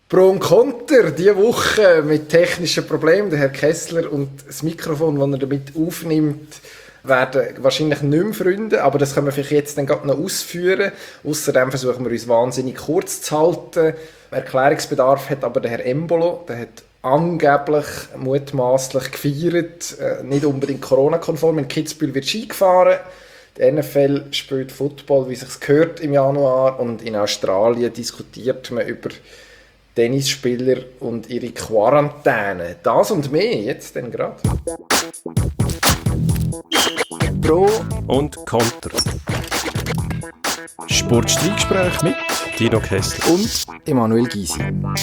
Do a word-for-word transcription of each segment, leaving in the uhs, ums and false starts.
Pro und Konter diese Woche mit technischen Problemen. Der Herr Kessler und das Mikrofon, das er damit aufnimmt, werden wahrscheinlich nicht mehr Freunde, aber das können wir vielleicht jetzt dann gerade noch ausführen. Außerdem versuchen wir uns wahnsinnig kurz zu halten. Erklärungsbedarf hat aber der Herr Embolo, der hat angeblich mutmaßlich gefeiert, äh, nicht unbedingt Corona-konform. In Kitzbühel wird Ski gefahren. Die N F L spielt Football, wie es sich gehört, im Januar. Und in Australien diskutiert man über Tennisspieler und ihre Quarantäne. Das und mehr jetzt denn gerade. Pro und Konter. Sportstreitgespräch mit Dino Kessler und Emanuel Gysi.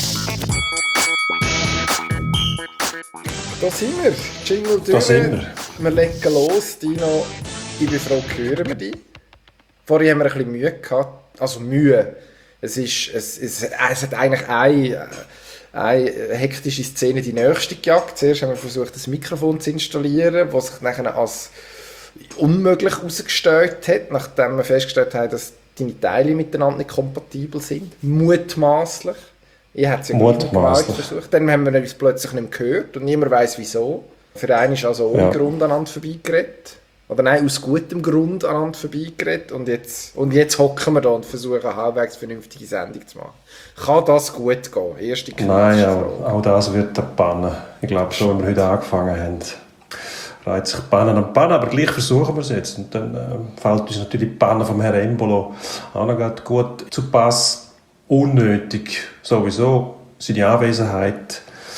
Da sind wir. Jingle durch. Da sind wir. Wir legen los. Dino, ich bin froh, hören wir dich. Vorher haben wir ein bisschen Mühe gehabt. Also Mühe. Es, ist, es, es, es hat eigentlich eine, eine hektische Szene die nächste gejagt. Zuerst haben wir versucht, das Mikrofon zu installieren, was sich nachher als unmöglich herausgestellt hat, nachdem wir festgestellt haben, dass deine Teile miteinander nicht kompatibel sind. Mutmaßlich. Ich hätte es ja nicht versucht. Dann haben wir uns plötzlich nicht mehr gehört und niemand weiss wieso. Für einen ist also ohne ja. Grund aneinander vorbeigeredet. Oder nein, aus gutem Grund aneinander vorbeigeredet. Und jetzt, und jetzt hocken wir da und versuchen, eine halbwegs vernünftige Sendung zu machen. Kann das gut gehen? Erste Nein, ja, auch das wird der Bannen. Ich glaube schon, wenn wir heute angefangen haben, reiht sich Bannen an Bannen, aber gleich versuchen wir es jetzt. Und dann äh, fällt uns natürlich die Bannen vom Herrn Embolo auch noch gut zu Pass. Unnötig sowieso seine Anwesenheit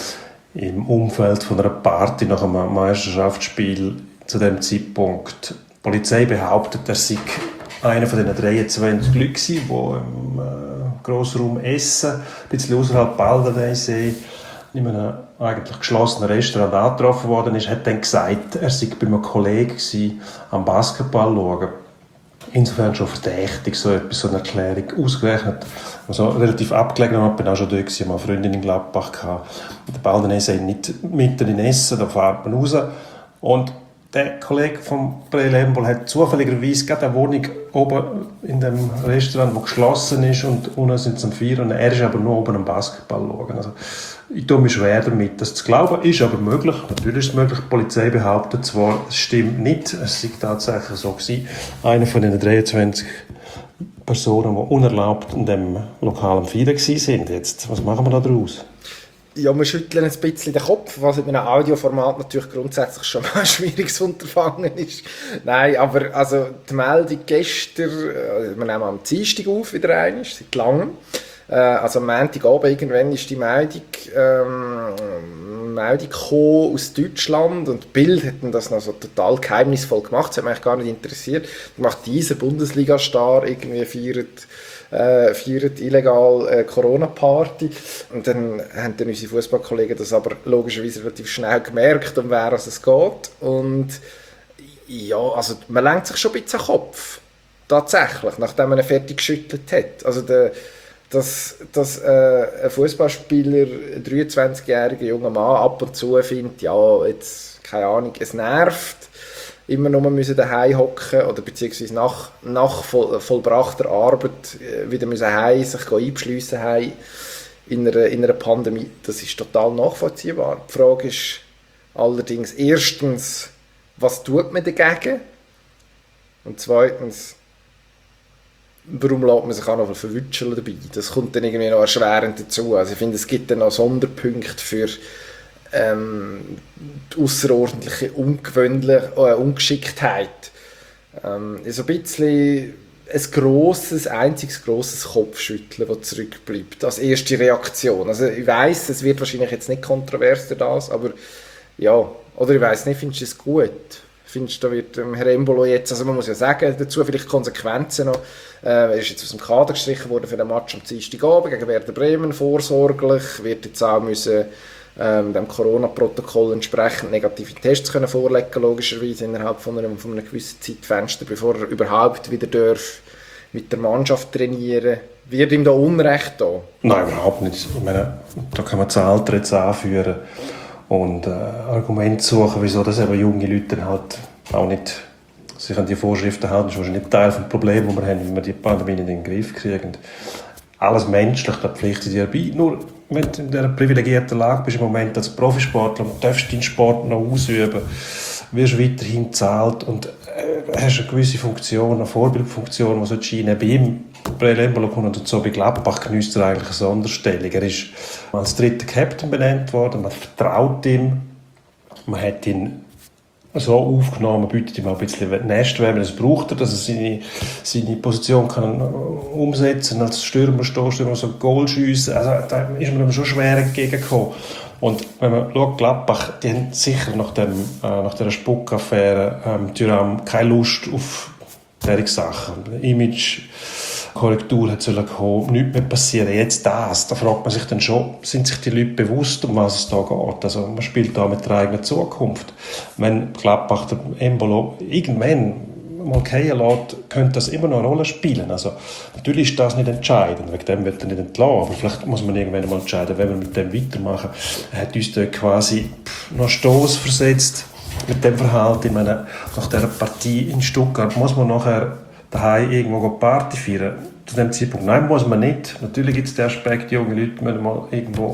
im Umfeld von einer Party nach einem Meisterschaftsspiel zu dem Zeitpunkt. Die Polizei behauptet, er sei einer von den dreiundzwanzig Leuten, die im äh, Grossraum Essen, ein bisschen außerhalb Baldeneysee, in einem eigentlich geschlossenen Restaurant angetroffen worden ist, hat dann gesagt, er sei bei einem Kollegen gewesen, am Basketball schauen. Insofern schon verdächtig, so etwas, so eine Erklärung ausgerechnet. Also relativ abgelegen, ich bin auch schon da gewesen, ich hatte eine Freundin in Gladbach gehabt. Der Baldeneysee nicht mitten in Essen, da fährt man raus. Und der Kollege von Prel Embolo hat zufälligerweise gerade eine Wohnung oben in dem Restaurant, das geschlossen ist, und unten sind es am Vier und er ist aber nur oben am Basketball schauen. Also, ich tue mir schwer damit, das zu glauben. Ist aber möglich. Natürlich ist es möglich. Die Polizei behauptet zwar, es stimmt nicht. Es sei tatsächlich so gewesen. Einer von den dreiundzwanzig Personen, die unerlaubt in dem Lokal am Feiern waren. Jetzt, was machen wir da daraus? Ja, wir schütteln ein bisschen den Kopf, was in einem Audioformat natürlich grundsätzlich schon mal ein schwieriges Unterfangen ist. Nein, aber also die Meldung gestern, wir nehmen am Dienstag auf, wieder einmal, seit langem. Also am Montagabend irgendwann ist die Meldung, ähm, Meldung gekommen aus Deutschland und Bild hat das noch so total geheimnisvoll gemacht, das hat mich eigentlich gar nicht interessiert. Macht dieser Bundesliga-Star irgendwie feiert Äh, feiert illegal äh, Corona-Party. Und dann haben dann unsere Fußballkollegen das aber logischerweise relativ schnell gemerkt, um wer es geht. Und ja, also man lenkt sich schon ein bisschen an den Kopf. Tatsächlich, nachdem man ihn fertig geschüttelt hat. Also der, dass, dass äh, ein Fußballspieler, ein dreiundzwanzigjähriger junger Mann, ab und zu findet, ja, jetzt, keine Ahnung, es nervt, immer nur müssen daheim hocken oder beziehungsweise nach, nach voll, vollbrachter Arbeit wieder müssen heim, sich einbeschliessen heim in einer, in einer Pandemie. Das ist total nachvollziehbar. Die Frage ist allerdings erstens, was tut man dagegen? Und zweitens, warum lässt man sich auch noch verwutscheln dabei? Das kommt dann irgendwie noch erschwerend dazu. Also ich finde, es gibt dann noch Sonderpunkte für Ähm, die außerordentliche ungewöhnliche äh, Ungeschicktheit. Ähm, so ein bisschen ein grosses, einziges grosses Kopfschütteln, das zurückbleibt, als erste Reaktion. Also ich weiss, es wird wahrscheinlich jetzt nicht kontrovers durch das, aber ja, oder ich weiss nicht, findest du es gut? Findest du, da wird ähm, Herr Embolo jetzt, also man muss ja sagen, dazu vielleicht Konsequenzen noch, äh, er ist jetzt aus dem Kader gestrichen worden für den Match am Dienstagabend gegen Werder Bremen, vorsorglich, wird jetzt auch müssen Ähm, dem Corona-Protokoll entsprechend negative Tests können vorlegen, logischerweise innerhalb von einem, von einem gewissen Zeitfenster, bevor er überhaupt wieder darf mit der Mannschaft trainieren. Wird ihm da Unrecht da? Nein, überhaupt nicht. Ich meine, da kann man Zahlen jetzt anführen und äh, Argumente suchen, wieso das eben junge Leute halt auch nicht sich an die Vorschriften halten. Das ist wahrscheinlich nicht Teil des Problems, das wir haben, wenn wir die Pandemie nicht in den Griff kriegen. alles menschlich, da pflichtet dir bei. Nur, wenn du in dieser privilegierten Lage bist, im Moment als Profisportler, und darfst deinen Sport noch ausüben, wirst weiterhin gezahlt und äh, hast eine gewisse Funktion, eine Vorbildfunktion, die so scheinen. Bei ihm, Breel Embolo und so bei Gladbach genießt er eigentlich eine Sonderstellung. Er ist als dritter Captain benannt worden, man vertraut ihm, man hat ihn so aufgenommen, bietet ihm auch ein bisschen Nestwärme, das braucht er, dass er seine, seine Position kann umsetzen als Stürmer, Stoßstürmer, so Goal schiessen. Also da ist man ihm schon schwer entgegengekommen. Und wenn man schaut, Gladbach, die haben sicher nach, dem, äh, nach dieser Spuck-Affäre ähm, Thuram keine Lust auf solche Sachen. Image Korrektur hat sollen kommen, nichts mehr passieren. Jetzt das, da fragt man sich dann schon, sind sich die Leute bewusst, um was es da geht? Also man spielt da mit der eigenen Zukunft. Wenn Gladbach der Embolo irgendwann mal fallen lässt, könnte das immer noch eine Rolle spielen. Also natürlich ist das nicht entscheidend, wegen dem wird er nicht entlassen, aber vielleicht muss man irgendwann mal entscheiden, wenn wir mit dem weitermachen. Er hat uns da quasi noch Stoss versetzt mit dem Verhalten. Ich meine, nach dieser Partie in Stuttgart muss man nachher daheim irgendwo Party feiern. Zu dem Zeitpunkt, nein, muss man nicht. Natürlich gibt es den Aspekt, junge Leute müssen mal irgendwo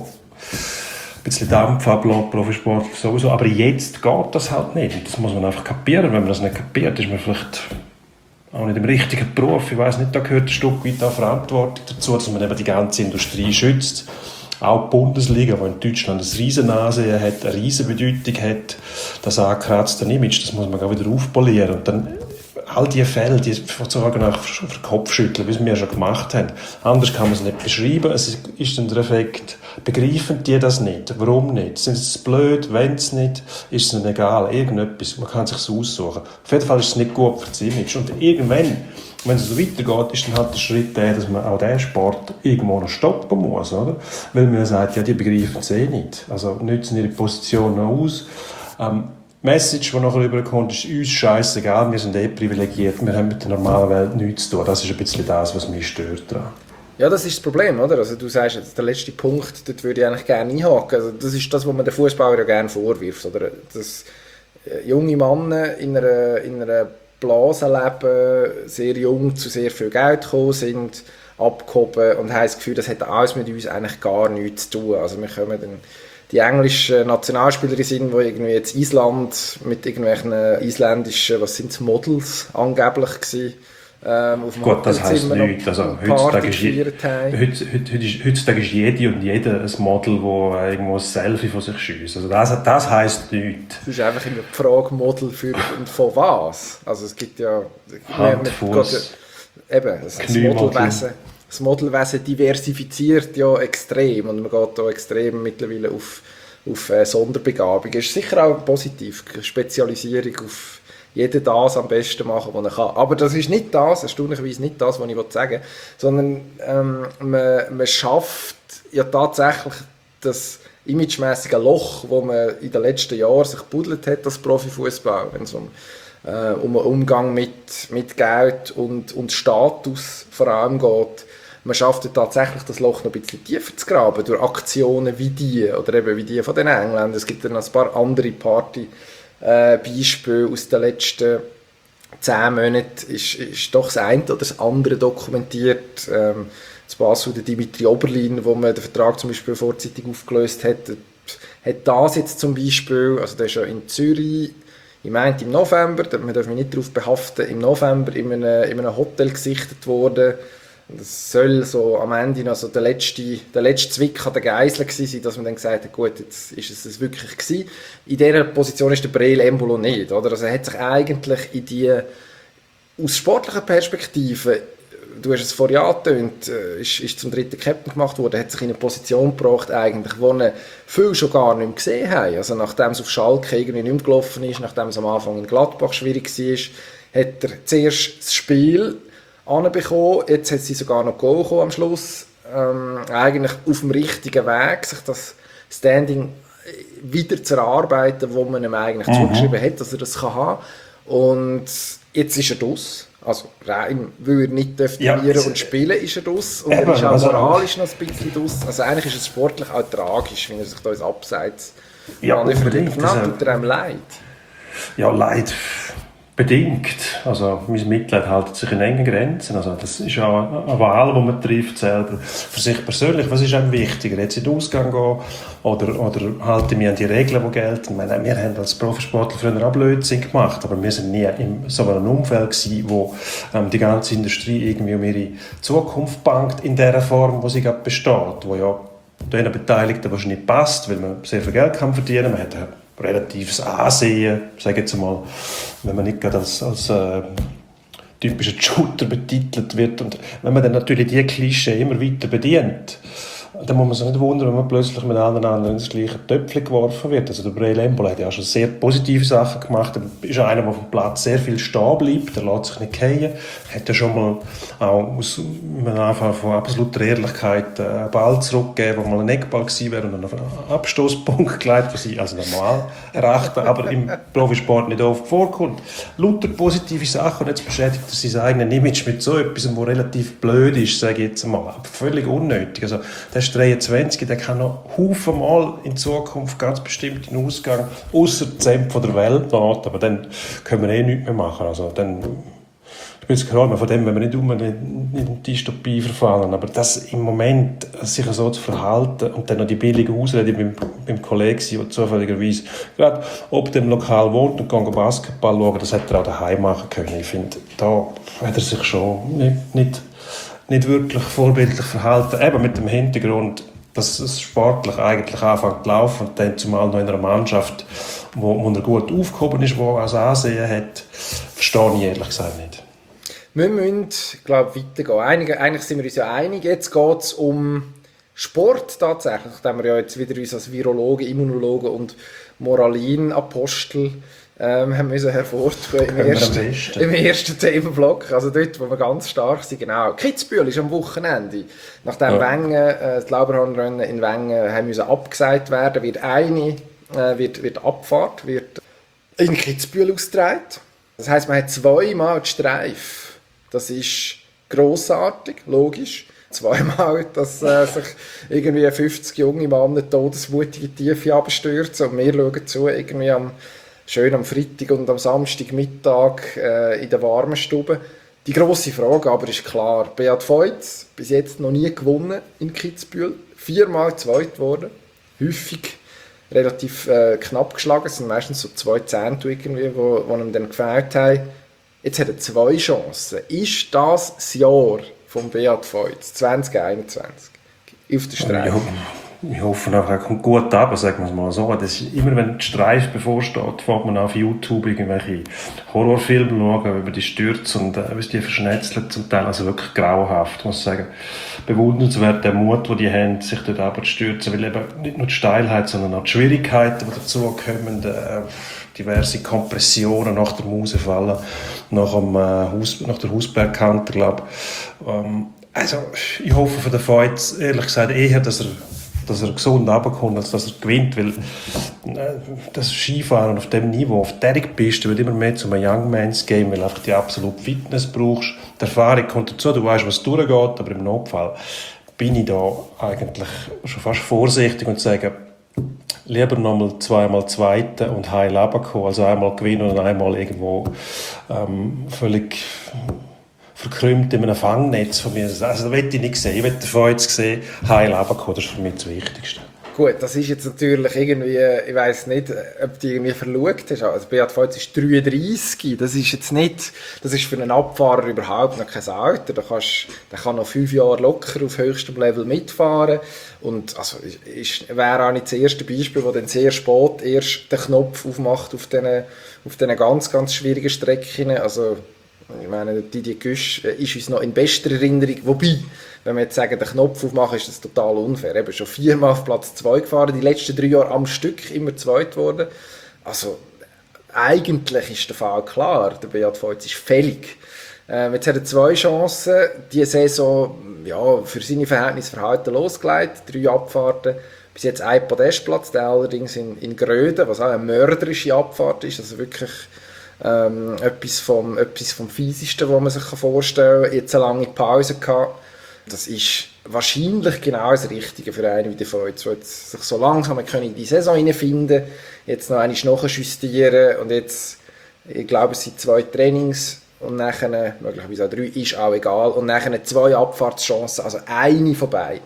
ein bisschen Dampf ablassen, Profisport sowieso. Aber jetzt geht das halt nicht. Und das muss man einfach kapieren. Wenn man das nicht kapiert, ist man vielleicht auch nicht im richtigen Beruf. Ich weiss nicht, da gehört ein Stück weit auch Verantwortung dazu, dass man eben die ganze Industrie schützt. Auch die Bundesliga, die in Deutschland eine riesen Ansehen hat, eine riesen Bedeutung hat, das angekratzte Image, das muss man auch wieder aufpolieren. Und dann all diese Fälle, die sorgen auch für den Kopf schütteln, wie wir schon gemacht haben. Anders kann man es nicht beschreiben. Es ist dann der Effekt, begreifen die das nicht? Warum nicht? Sind sie blöd? Wollen sie nicht? Ist es ihnen egal? Irgendetwas. Man kann es sich aussuchen. Auf jeden Fall ist es nicht gut für das Image. Und irgendwann, wenn es so weitergeht, ist dann halt der Schritt der, dass man auch diesen Sport irgendwo noch stoppen muss, oder? Weil man sagt, ja, die begreifen es eh nicht. Also nutzen ihre Position noch aus. Ähm, Message, die nachher rüberkommt, ist uns scheissegal, wir sind eh privilegiert, wir haben mit der normalen Welt nichts zu tun. Das ist ein bisschen das, was mich stört daran. Ja, das ist das Problem, oder? Also du sagst jetzt, der letzte Punkt, dort würde ich eigentlich gerne einhaken. Also das ist das, was man den Fußballer ja gerne vorwirft, oder? Dass junge Männer in einer, in einer Blase leben, sehr jung zu sehr viel Geld gekommen sind, abgehoben und haben das Gefühl, das hat alles mit uns eigentlich gar nichts zu tun. Also wir kommen dann die englischen Nationalspielerinnen sind, die irgendwie jetzt Island mit irgendwelchen isländischen, was sind Models angeblich gewesen, ähm, auf dem Gut, das heisst nichts. Also, heutzutage, ist je, heutzutage, heutzutage, heutzutage ist jede und jeder ein Model, das irgendwo ein Selfie von sich schießt. Also das, das heisst nichts. Es ist einfach immer die Frage, Model für und von was? Also es gibt ja... Hand, Fuß, eben, das Modelwesen. Das Modelwesen diversifiziert ja extrem und man geht da extrem mittlerweile auf, auf äh, Sonderbegabung. Es ist sicher auch positiv, Spezialisierung auf jeden das am besten machen, was er kann. Aber das ist nicht das, erstaunlicherweise nicht das, was ich sagen will, sondern ähm, man, man schafft ja tatsächlich das imagemäßige Loch, das man in den letzten Jahren sich gebuddelt hat, das Profifußball, wenn es um äh, um einen Umgang mit, mit Geld und, und Status vor allem geht. Man schafft ja tatsächlich, das Loch noch ein bisschen tiefer zu graben, durch Aktionen wie die, oder eben wie die von den Engländern. Es gibt dann noch ein paar andere Party-Beispiele aus den letzten zehn Monaten. Ist, ist doch das eine oder das andere dokumentiert. Ähm, das Basel, der Dimitri Oberlin, wo man den Vertrag zum Beispiel vorzeitig aufgelöst hat, hat das jetzt zum Beispiel, also der ist ja in Zürich, ich meinte im November, man darf mich nicht darauf behaften, im November in einem, in einem Hotel gesichtet worden. Das soll so am Ende noch so der letzte, der letzte Zwick an der Geisel gewesen sein, dass man dann gesagt hat, gut, jetzt ist es das wirklich gewesen. In dieser Position ist der Breel Embolo nicht, oder? Also er hat sich eigentlich in die, aus sportlicher Perspektive, du hast es vorhin angetönt, ist, ist zum dritten Captain gemacht worden, hat sich in eine Position gebracht, eigentlich, wo er viel schon gar nicht mehr gesehen haben. Also nachdem es auf Schalke irgendwie nicht mehr gelaufen ist, nachdem es am Anfang in Gladbach schwierig war, hat er zuerst das Spiel anbekommen, jetzt hat sie sogar noch Goal bekommen am Schluss. Ähm, eigentlich auf dem richtigen Weg, sich das Standing wieder zu erarbeiten, wo man ihm eigentlich mhm. zugeschrieben hat, dass er das kann haben. Und jetzt ist er draus. Also rein, weil er nicht trainieren ja, und spielen, ist er draus. Und eben, er ist auch also moralisch noch ein bisschen draus. Also eigentlich ist es sportlich auch tragisch, wenn er sich da ins Abseits ja, unbedingt. Tut er einem leid? Ja, leid. bedingt. Also mein Mitleid hält sich in engen Grenzen. Also das ist auch eine Wahl, die man trifft selber. Für sich persönlich, was ist einem wichtiger? Jetzt in den Ausgang gehen oder, oder halte ich mich an die Regeln, die gelten? Ich meine, wir haben als Profisportler früher auch Blödsinn gemacht, aber wir sind nie in so einem Umfeld gewesen, wo ähm, die ganze Industrie irgendwie um ihre Zukunft bangt in der Form, wo sie gerade besteht, wo ja den Beteiligten wahrscheinlich passt, weil man sehr viel Geld kann verdienen kann. Man hat ein relatives Ansehen, sage jetzt mal, wenn man nicht gerade als, als äh, typischer Shooter betitelt wird. Und wenn man dann natürlich diese Klischee immer weiter bedient, dann muss man sich nicht wundern, wenn man plötzlich mit allen anderen ins gleiche Töpfchen geworfen wird. Also der Breel Embolo hat ja auch schon sehr positive Sachen gemacht. Er ist einer, der auf dem Platz sehr viel stehen bleibt. Er lässt sich nicht fallen. Er hat ja schon mal auch aus einem Anfang von absoluter Ehrlichkeit einen Ball zurückgegeben, wo mal ein Eckball gewesen wäre und dann auf einen Abstoßpunkt geleitet, was ich als normal erachte, aber im Profisport nicht oft vorkommt. Lauter positive Sachen und jetzt beschädigt er sein eigenes Image mit so etwas, was relativ blöd ist, sage ich jetzt mal. Aber völlig unnötig. Also, der ist dreiundzwanzig, der kann noch Haufen Mal in Zukunft ganz bestimmt in den Ausgang, ausser die Zämpfe der Welt, aber dann können wir eh nichts mehr machen. Also dann, ich bin jetzt gerade von dem, wenn wir nicht um eine Dystopie verfallen, aber das im Moment, sich so zu verhalten und dann noch die billige Ausrede beim, beim Kollegen, der zufälligerweise gerade ob dem Lokal wohnt und kann Basketball schauen, das hätte er auch daheim machen können. Ich finde, da hat er sich schon nicht, nicht nicht wirklich vorbildlich verhalten, eben mit dem Hintergrund, dass es sportlich eigentlich anfängt zu laufen und dann zumal noch in einer Mannschaft, wo, wo er gut aufgehoben ist, wo er ein Ansehen hat, verstehe ich ehrlich gesagt nicht. Wir müssen, glaube ich, weitergehen. Einig, eigentlich sind wir uns ja einig. Jetzt geht es um Sport tatsächlich, nachdem wir ja jetzt wieder uns als Virologen, Immunologen und Moralin-Apostel Ähm, haben müssen hervortun im ersten, im ersten Themenblock, also dort, wo wir ganz stark sind, genau. Kitzbühel ist am Wochenende, nachdem ja. Wengen, äh, das Lauberhornrennen in Wengen haben müssen abgesagt werden, wird eine, äh, wird, wird Abfahrt, wird in Kitzbühel ausgetragen. Das heisst, man hat zweimal die Streife. Das ist grossartig, logisch. Zweimal, dass äh, sich irgendwie fünfzig junge Männer todesmutige Tiefe abstürzen und wir schauen zu, irgendwie am schön am Freitag und am Samstagmittag äh, in der warmen Stube. Die grosse Frage aber ist klar, Beat Feuz, bis jetzt noch nie gewonnen in Kitzbühel, viermal zweit geworden, häufig relativ äh, knapp geschlagen, es sind meistens so zwei Zehntel irgendwie, wo, wo ihm dann gefällt haben. Jetzt hat er zwei Chancen. Ist das das Jahr von Beat Feuz zwanzig einundzwanzig auf der Strecke? Ich hoffe, er kommt gut ab, sagen wir es mal so. Das ist immer, wenn die Streife bevorsteht, fängt man auf YouTube irgendwelche Horrorfilme schauen über die Stürze und äh, wie die verschnetzelt zum Teil, also wirklich grauenhaft, muss ich sagen. Bewundernswert der Mut, den die haben, sich dort abzustürzen, weil eben nicht nur die Steilheit, sondern auch die Schwierigkeiten, die dazukommen, äh, diverse Kompressionen nach der Mausefallen, nach, dem, äh, Haus, nach der Hausbergkante, glaube ich. Ähm, also, ich hoffe für den Feuz, ehrlich gesagt, eher, dass er dass er gesund runterkommt, als dass er gewinnt, weil äh, das Skifahren auf dem Niveau, auf der Piste, wird immer mehr zu einem Youngman's-Game, weil du einfach die absolute Fitness brauchst. Die Erfahrung kommt dazu, du weißt, was durchgeht, aber im Notfall bin ich da eigentlich schon fast vorsichtig und sage, lieber nochmal zweimal Zweite und heil runterkommen, also einmal gewinnen und einmal irgendwo ähm, völlig verkrümmt in einem Fangnetz von mir. Also das will ich nicht sehen. Ich will den Feuz sehen, heil runterkommen. Das ist für mich das Wichtigste. Gut, das ist jetzt natürlich irgendwie, ich weiss nicht, ob du irgendwie verschaut hast. Also Beat Feuz ist dreiunddreissig. Das ist jetzt nicht, das ist für einen Abfahrer überhaupt noch kein Alter. Da kannst, der kann noch fünf Jahre locker auf höchstem Level mitfahren. Und also ist, wäre auch nicht das erste Beispiel, wo dann sehr spät erst den Knopf aufmacht auf diesen, auf diesen ganz, ganz schwierigen Strecken. Also ich meine, Didier Güsch ist uns noch in bester Erinnerung. Wobei, wenn wir jetzt sagen, den Knopf aufmachen, ist das total unfair. Eben schon viermal auf Platz zwei gefahren, die letzten drei Jahre am Stück immer zweit geworden. Also, eigentlich ist der Fall klar. Der Beat Feuz ist fällig. Ähm, jetzt hat er zwei Chancen. Die Saison, ja, für seine Verhältnisse verhalten losgelegt. Drei Abfahrten. Bis jetzt ein Podestplatz, der allerdings in, in Gröden, was auch eine mörderische Abfahrt ist. Also wirklich Ähm, etwas, vom, etwas vom Fiesesten, was man sich vorstellen kann. Jetzt eine lange Pause gehabt. Das ist wahrscheinlich genau das Richtige für einen wie der Feuz, der sich so langsam in die Saison hineinfinden, jetzt noch einmal nachjustieren und jetzt Ich glaube, es sind zwei Trainings und nachher, möglicherweise auch drei, ist auch egal. Und nachher zwei Abfahrtschancen, also eine von beiden,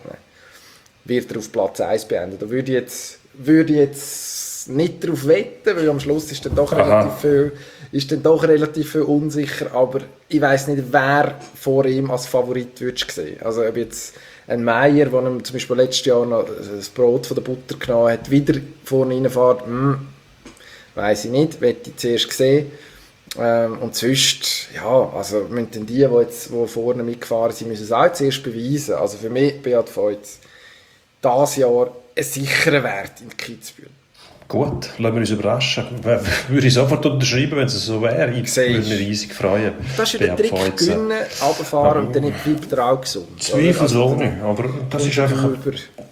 wird er auf Platz eins beenden. Da würde ich jetzt, würde ich jetzt nicht darauf wetten, weil am Schluss ist dann doch relativ viel, ist dann doch relativ viel unsicher. Aber ich weiss nicht, wer vor ihm als Favorit würdest sehen. Also ob jetzt ein Meier, der ihm zum Beispiel letztes Jahr noch das Brot von der Butter genommen hat, wieder vorne reinfährt, hm, weiss ich nicht, möchte ich zuerst sehen. Ähm, und sonst, ja, also müssen die, die, jetzt, die vorne mitgefahren sind, müssen es auch zuerst beweisen. Also für mich, Beat Feuz, dieses Jahr ein sicherer Wert in Kitzbühel. Gut, lassen wir uns überraschen. Würde ich sofort unterschreiben, wenn es so wäre. Ich würde mich riesig freuen. Das ist ja der Trick, gewinnen, runterfahren und dann bleibt er auch gesund. Zweifelsohne, aber das ist einfach... Über.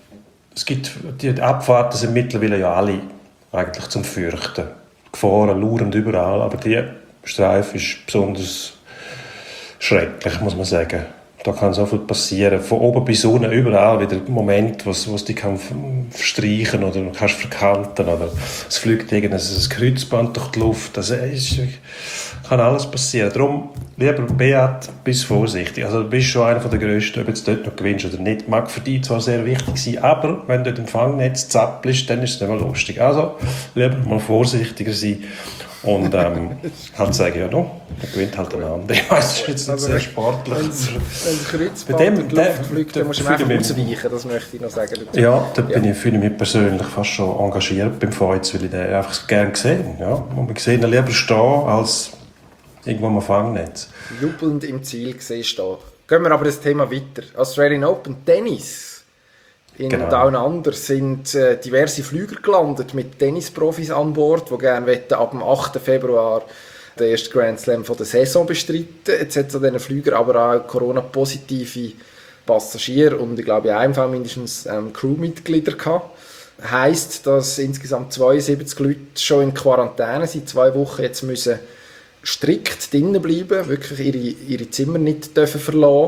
Es gibt, die Abfahrten sind mittlerweile ja alle eigentlich zum Fürchten. Gefahren lauern überall, aber die Streife ist besonders schrecklich, muss man sagen. Da kann so viel passieren. Von oben bis unten, überall wieder Moment, wo es dich kann verstreichen oder du kannst verkanten oder es fliegt irgendein Kreuzband durch die Luft. Das ist, kann alles passieren. Darum, lieber Beat, bist vorsichtig. Also du bist schon einer der Grössten, ob du jetzt dort noch gewinnst oder nicht. Mag für dich zwar sehr wichtig sein, aber wenn du dort im Fangnetz zappelst, dann ist es nicht mehr lustig. Also lieber mal vorsichtiger sein. Und ähm, halt sagen, ja, no, er gewinnt halt einander. Ich weiss, das ist jetzt nicht sehr sportlich. Wenn es Kreuzband in die Luft fliegt, dann musst du ihm einfach ausweichen, das möchte ich noch sagen. Ja, da bin ja. ich, fühle ich mich persönlich fast schon engagiert beim Feuz, weil ich den einfach gerne gesehen ja. Und wir sehen ihn lieber stehen, als irgendwo am Fangnetz. Jubelnd im Ziel gesehen stehen. Gehen wir aber das Thema weiter. Australian Open Tennis. In genau. Down Under sind äh, diverse Flüger gelandet mit Tennisprofis an Bord, die gerne ab dem achten Februar den ersten Grand Slam von der Saison bestreiten. Jetzt hat es an diesen Flügern aber auch Corona-positive Passagiere und ich glaube in einem Fall mindestens ähm, Crewmitglieder gehabt. Heisst, dass insgesamt zweiundsiebzig Leute schon in Quarantäne sind, zwei Wochen jetzt müssen strikt drinnen bleiben, wirklich ihre, ihre Zimmer nicht dürfen verlassen.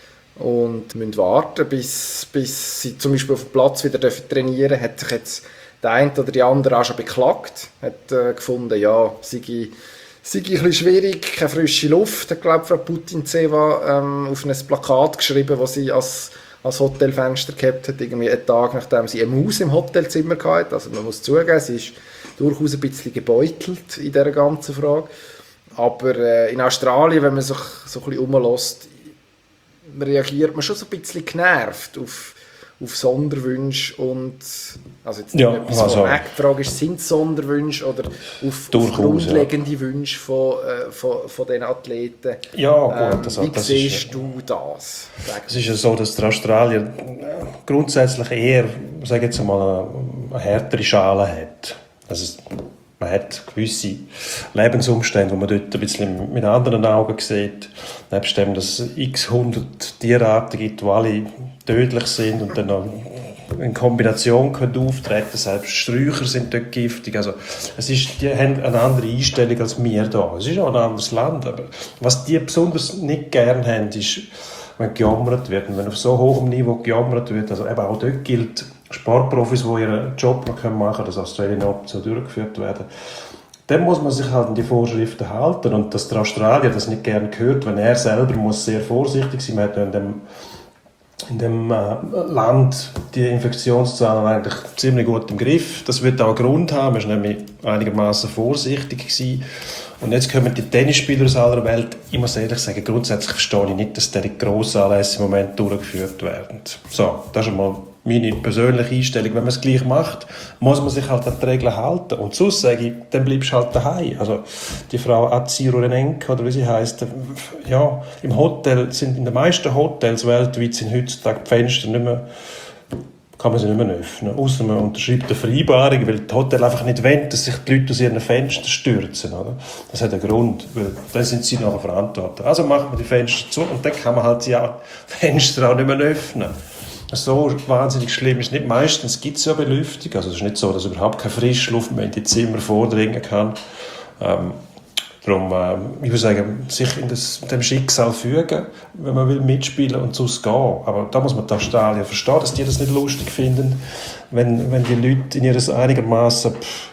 Und müssen warten, bis, bis sie zum Beispiel auf dem Platz wieder trainieren dürfen. Hat sich jetzt der eine oder die andere auch schon beklagt. Hat äh, gefunden, ja, sei, sei ein bisschen schwierig, keine frische Luft. Hat, glaube ich, Frau Putin-Seva ähm, auf ein Plakat geschrieben, das sie als, als Hotelfenster gehabt hat, irgendwie einen Tag nachdem sie eine Maus im Hotelzimmer hatte. Also man muss zugeben, sie ist durchaus ein bisschen gebeutelt in dieser ganzen Frage. Aber äh, in Australien, wenn man sich so ein bisschen umlässt, reagiert man schon so ein bisschen genervt auf, auf Sonderwünsche und also jetzt ja, etwas, also, die Frage ist, sind es Sonderwünsche oder auf, auf grundlegende ja. Wünsche von, äh, von, von den Athleten? Ja, gut. Also, Wie das siehst ist, du das? Es ist ja so, dass die Australier grundsätzlich eher, sage jetzt mal, eine härtere Schale hat. Also, man hat gewisse Lebensumstände, die man dort ein bisschen mit anderen Augen sieht. Nebst dem, dass es x hundert Tierarten gibt, die alle tödlich sind und dann noch in Kombination können auftreten. Selbst Sträucher sind dort giftig. Also, es ist, die haben eine andere Einstellung als wir hier. Es ist auch ein anderes Land. Aber was die besonders nicht gerne haben, ist, wenn gejammert wird. Und wenn auf so hohem Niveau gejammert wird, also eben auch dort gilt, Sportprofis, die ihren Job noch machen können, dass Australian Open so durchgeführt werden, dann muss man sich halt an die Vorschriften halten. Und dass der Australier das nicht gerne hört, wenn er selber muss sehr vorsichtig sein. Man hat ja in dem, in dem äh, Land die Infektionszahlen eigentlich ziemlich gut im Griff. Das wird auch einen Grund haben. Man war nämlich einigermaßen vorsichtig gewesen. Und jetzt kommen die Tennisspieler aus aller Welt. Ich muss ehrlich sagen, grundsätzlich verstehe ich nicht, dass diese grossen Anlässe im Moment durchgeführt werden. So, das ist einmal meine persönliche Einstellung. Wenn man es gleich macht, muss man sich halt an die Regeln halten. Und sonst sage ich, dann bleibst du halt daheim. Also die Frau Azirurenenko, oder wie sie heisst, ja, im Hotel sind in den meisten Hotels weltweit sind heutzutage die Fenster nicht mehr, kann man sie nicht mehr öffnen. Ausser man unterschreibt eine Vereinbarung, weil die Hotel einfach nicht wollen, dass sich die Leute aus ihren Fenstern stürzen. Oder? Das hat einen Grund, weil dann sind sie nachher verantwortlich. Also machen wir die Fenster zu und dann kann man halt die Fenster auch nicht mehr öffnen. So wahnsinnig schlimm ist nicht. Meistens gibt es ja Belüftung. Also es ist nicht so, dass überhaupt keine Frischluft mehr in die Zimmer vordringen kann. Ähm, darum, ähm, ich würde sagen, sich in das, dem Schicksal fügen, wenn man will mitspielen und sonst gehen. Aber da muss man die Australier verstehen, dass die das nicht lustig finden, wenn, wenn die Leute in ihres einigermaßen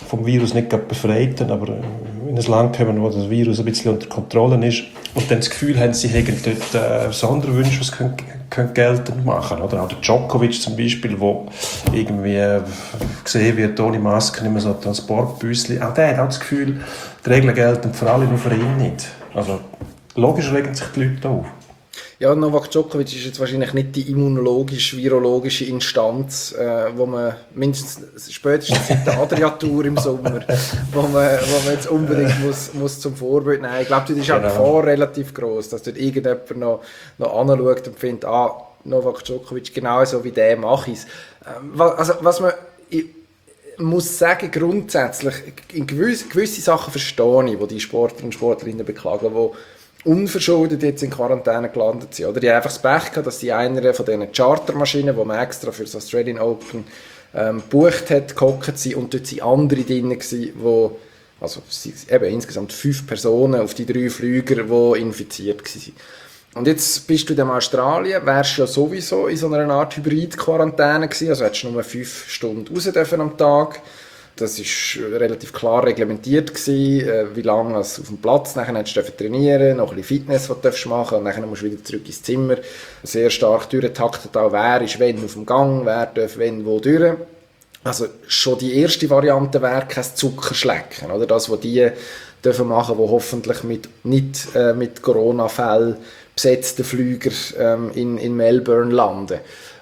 vom Virus nicht gerade befreit, aber in ein Land kommen, wo das Virus ein bisschen unter Kontrolle ist und dann das Gefühl haben, sie hätten dort äh, Sonderwünsche, was können, können geltend machen. Oder auch der Djokovic zum Beispiel, der irgendwie äh, gesehen wird, ohne Maske, nicht mehr so Transportbüsschen. Auch der hat auch das Gefühl, die Regeln gelten für alle, nur für ihn nicht. Also logisch regen sich die Leute auf. Ja, Novak Djokovic ist jetzt wahrscheinlich nicht die immunologisch-virologische Instanz, äh, wo man mindestens spätestens seit der Adria-Tour im Sommer, wo man, wo man jetzt unbedingt muss, muss zum Vorbild nehmen. Ich glaube, dort ist auch die Gefahr relativ gross, dass dort irgendjemand noch, noch anschaut und findet, ah, Novak Djokovic, genau so wie der mache ich es. Ähm, also, was man... Ich, muss sagen, grundsätzlich, in gewisse, gewisse Sachen verstehe ich, wo die Sportler und Sportlerinnen beklagen, die unverschuldet jetzt in Quarantäne gelandet sind. Oder die haben einfach das Pech gehabt, dass die einer von diesen Chartermaschinen, die man extra für das Australian Open ähm, gebucht hat, gehockt sind und dort sind andere drin gewesen, wo, also eben insgesamt fünf Personen auf die drei Flüger, die infiziert waren. Und jetzt bist du in Australien, wärst du ja sowieso in so einer Art Hybrid-Quarantäne gewesen, also hättest du nur fünf Stunden raus dürfen am Tag. Das war relativ klar reglementiert gewesen, wie lange du auf dem Platz, nachher hättest du trainieren, noch ein bisschen Fitness, was du machen darfst, und dann musst du wieder zurück ins Zimmer. Sehr stark durchgetaktet auch, wer ist wenn auf dem Gang, wer darf wenn wo durch. Also schon die erste Variante wäre kein Zuckerschlecken, oder? Das, was die dürfen machen, die hoffentlich mit, nicht äh, mit Corona-Fällen besetzten Flüger ähm, in, in Melbourne landen.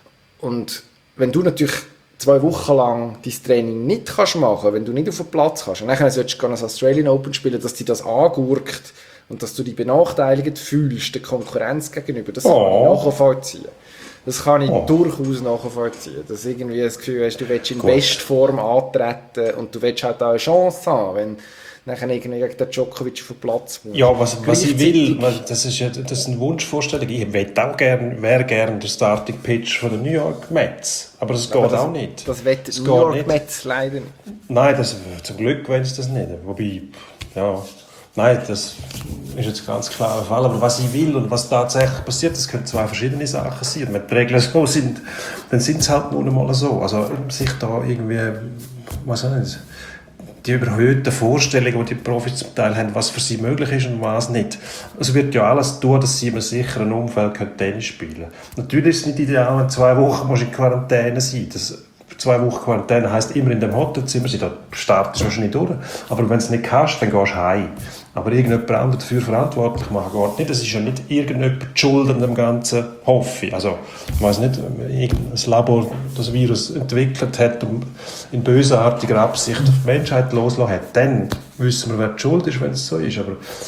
Und wenn du natürlich zwei Wochen lang dein Training nicht kannst machen, wenn du nicht auf den Platz kannst, und dann solltest du das Australian Open spielen, dass dich das angurkt und dass du dich benachteiligt fühlst, der Konkurrenz gegenüber, das oh. kann ich nachvollziehen. Das kann ich oh. durchaus nachvollziehen. Dass irgendwie das Gefühl hast, du willst in Bestform antreten und du willst halt auch eine Chance haben, wenn nachher irgendwie gegen den Djokovic auf den Platz muss. Ja, was, was ich will, das ist ja das ist eine Wunschvorstellung. Ich möchte auch gerne, wäre gerne der Starting Pitch von den New York Mets. Aber das geht aber das, auch nicht. Das wette die New York nicht. Mets leider nicht. Nein, das, zum Glück wollen sie das nicht. Wobei, ja, nein, das ist jetzt ganz klar der Fall. Aber was ich will und was tatsächlich passiert, das können zwei verschiedene Sachen sein. Wenn die Regeln so sind, dann sind es halt nur einmal so. Also sich da irgendwie, was auch nicht, die überhöhten Vorstellungen, die die Profis zum Teil haben, was für sie möglich ist und was nicht. Es wird ja alles tun, dass sie in einem sicheren Umfeld Tennis spielen können. Natürlich ist es nicht ideal, wenn zwei Wochen musst du in Quarantäne sein. Das zwei Wochen Quarantäne heisst immer in dem Hotelzimmer sein, da startest du wahrscheinlich durch. Aber wenn du es nicht kannst, dann gehst du heim. Aber irgendjemand anderes dafür verantwortlich machen geht nicht. Das ist ja nicht irgendjemand schuld an dem Ganzen, hoffe ich. Also, ich weiss nicht, irgendein Labor das Virus entwickelt hat und in bösartiger Absicht auf die Menschheit loslassen hat, dann wissen wir, wer die Schuld ist, wenn es so ist. Aber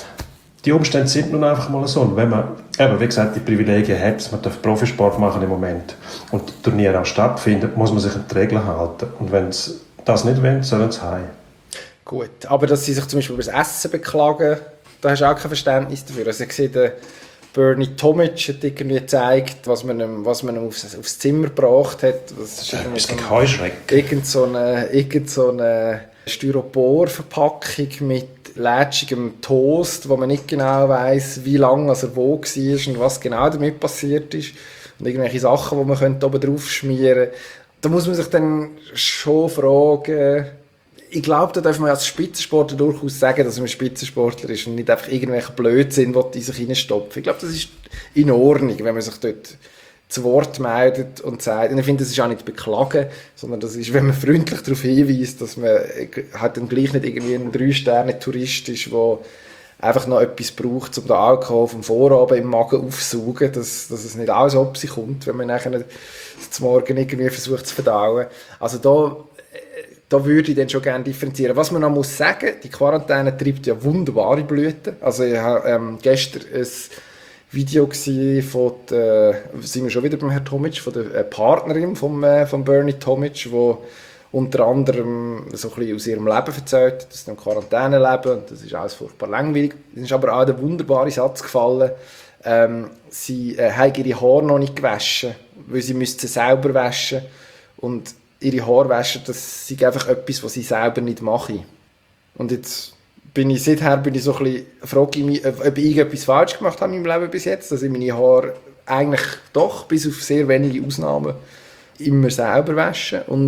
die Umstände sind nun einfach mal so. Und wenn man, eben, wie gesagt, die Privilegien hat, man darf Profisport machen im Moment und die Turniere auch stattfinden, muss man sich an die Regeln halten. Und wenn sie das nicht wollen, sollen sie heim. Gut, aber dass sie sich zum Beispiel über das Essen beklagen, da hast du auch kein Verständnis dafür. Also ich sehe, der Bernie Tomic hat irgendwie gezeigt, was man ihm, was man ihm aufs, aufs Zimmer gebracht hat. Das ist irgendwie so ein Heuschreck. Irgend so eine, irgend so eine Styropor-Verpackung mit lätschigem Toast, wo man nicht genau weiss, wie lange er wo war und was genau damit passiert ist. Und irgendwelche Sachen, die man könnte oben drauf schmieren könnte. Da muss man sich dann schon fragen, ich glaube, da darf man als Spitzensportler durchaus sagen, dass man ein Spitzensportler ist und nicht einfach irgendwelche Blödsinn, die in sich hineinstopfen. Ich glaube, das ist in Ordnung, wenn man sich dort zu Wort meldet und sagt, und ich finde, das ist auch nicht beklagen, sondern das ist, wenn man freundlich darauf hinweist, dass man halt dann gleich nicht irgendwie ein Drei-Sterne-Tourist ist, der einfach noch etwas braucht, um den Alkohol vom Vorabend im Magen aufzusaugen, dass, dass es nicht alles ab sich kommt, wenn man nachher zum Morgen irgendwie versucht zu verdauen. Also da Da würde ich dann schon gerne differenzieren. Was man noch muss sagen, die Quarantäne treibt ja wunderbare Blüten. Also ich habe ähm, gestern ein Video gesehen von der, sind wir schon wieder beim Herrn Tomic, von der äh, Partnerin von, äh, von Bernie Tomic, wo unter anderem so ein bisschen aus ihrem Leben erzählt, dass sie in Quarantäne leben, und das ist alles furchtbar langweilig. Es ist aber auch der wunderbare Satz gefallen, ähm, sie äh, haben ihre Haare noch nicht gewaschen, weil sie müssten selber waschen, und ihre Haare waschen, das ist einfach etwas, was sie selber nicht machen. Und jetzt bin ich, seither bin ich so ein bisschen, frage ich mich, ob ich etwas falsch gemacht habe in meinem Leben bis jetzt, dass ich meine Haare eigentlich doch, bis auf sehr wenige Ausnahmen, immer selber wasche. Und